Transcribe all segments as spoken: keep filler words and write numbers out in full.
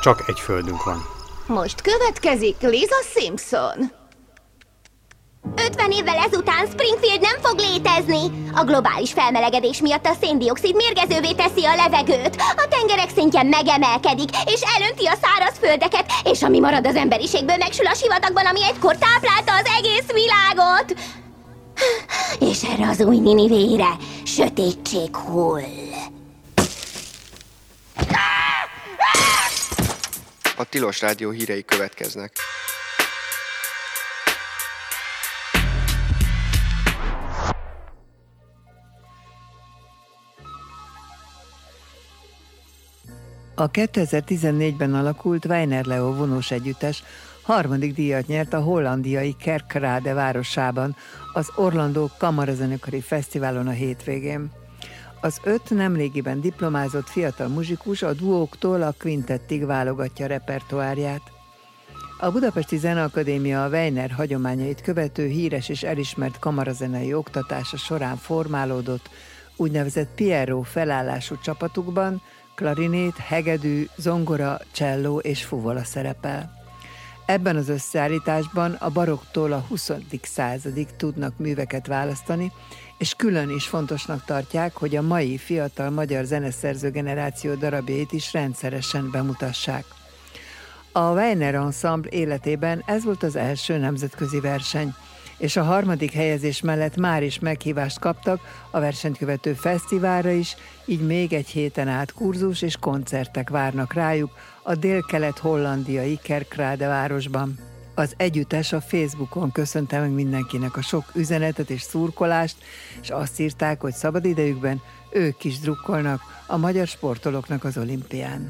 Csak egy földünk van. Most következik Lisa Simpson. ötven évvel ezután Springfield nem fog létezni. A globális felmelegedés miatt a széndioxid mérgezővé teszi a levegőt. A tengerek szintje megemelkedik, és elönti a szárazföldeket, és ami marad az emberiségből megsül a sivatagban, ami egykor táplálta az egész világot. És erre az új Ninivére sötétség hull. A Tilos Rádió hírei következnek. A kétezer-tizennégyben alakult Weiner Leo vonós együttes harmadik díjat nyert a hollandiai Kerkrade városában, az Orlandó Kamarazenekari Fesztiválon a hétvégén. Az öt nemrégiben diplomázott fiatal muzsikus a duóktól a kvintettig válogatja repertoárját. A Budapesti Zeneakadémia a Weiner hagyományait követő híres és elismert kamarazenei oktatása során formálódott úgynevezett Pierrot felállású csapatukban, klarinét, hegedű, zongora, cselló és fuvola szerepel. Ebben az összeállításban a barokktól a huszadik századig tudnak műveket választani, és külön is fontosnak tartják, hogy a mai fiatal magyar zeneszerző generáció darabjait is rendszeresen bemutassák. A Weiner Ensemble életében ez volt az első nemzetközi verseny, és a harmadik helyezés mellett már is meghívást kaptak a versenyt követő fesztiválra is, így még egy héten át kurzus és koncertek várnak rájuk a délkelet-hollandiai Kerkrade városban. Az együttes a Facebookon köszönte meg mindenkinek a sok üzenetet és szurkolást, és azt írták, hogy szabadidejükben ők is drukkolnak a magyar sportolóknak az olimpián.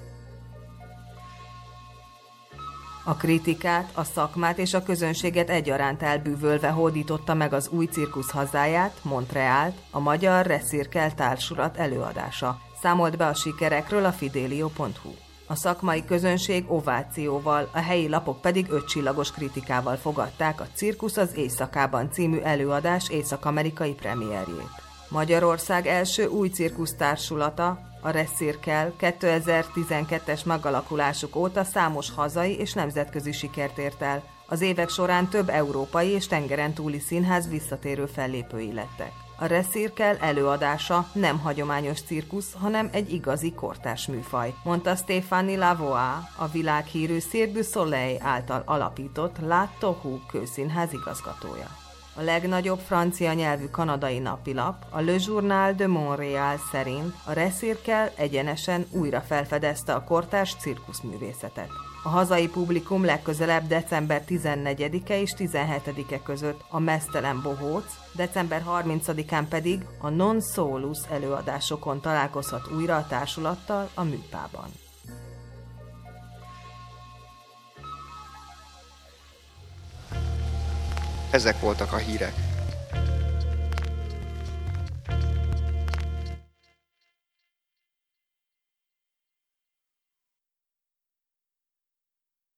A kritikát, a szakmát és a közönséget egyaránt elbűvölve hódította meg az új cirkusz hazáját, Montrealt, a Magyar Reszirkel Társulat előadása. Számolt be a sikerekről a fidelio pont hu. A szakmai közönség ovációval, a helyi lapok pedig ötcsillagos kritikával fogadták a Cirkusz az éjszakában című előadás észak-amerikai premierjét. Magyarország első új cirkusztársulata, a Reszirkel kétezer-tizenkettes megalakulásuk óta számos hazai és nemzetközi sikert ért el. Az évek során több európai és tengeren túli színház visszatérő fellépői lettek. A Reszirkel előadása nem hagyományos cirkusz, hanem egy igazi kortárs műfaj, mondta Stéphanie Lavoie, a világhírű Cirque du Soleil által alapított La Tohu kőszínház igazgatója. A legnagyobb francia nyelvű kanadai napilap, a Le Journal de Montréal szerint a Reszirkel egyenesen újra felfedezte a kortárs cirkuszművészetet. A hazai publikum legközelebb december tizennegyedike és tizenhetedike között a Meztelen Bohóc, december harmincadikán pedig a Non Solus előadásokon találkozhat újra a társulattal a Műpában. Ezek voltak a hírek.